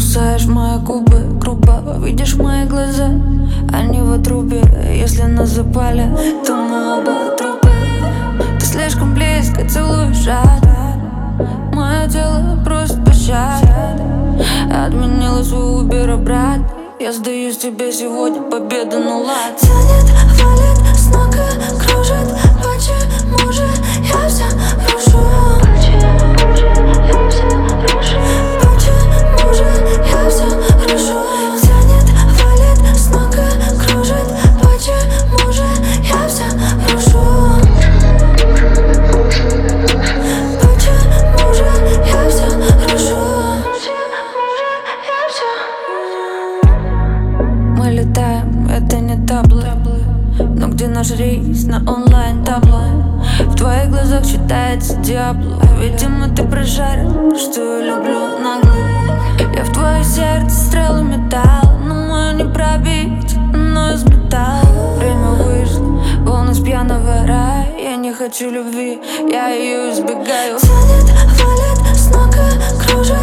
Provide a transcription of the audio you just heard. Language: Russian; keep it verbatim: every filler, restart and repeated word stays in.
Кусаешь мои губы грубо, видишь мои глаза, они в отрубе. Если нас запали, то мы оба трупы. Ты слишком близко целуешь жадно, мое тело просит пощады. Отменила свой Uber обратно. Я сдаюсь тебе сегодня, победа, ну ладно. Тянет, валит, с ног и кружит. Почему же я все рушу? Почему же я все рушу? Почему же я все рушу? Тянет, валит, с ног и кружит. Почему же я все рушу? Почему же я все рушу? Мы летаем, это не табло, но где наш рейс на онлайн табло? В твоих глазах читается Диабло. Видимо, ты прожарил, что я люблю наглых. Я в твое сердце стрелу металл, но мою не пробить, но из металла. Время вышло, волны с пьяного рая. Я не хочу любви, я ее избегаю. Тянет, валит, с ног и кружит.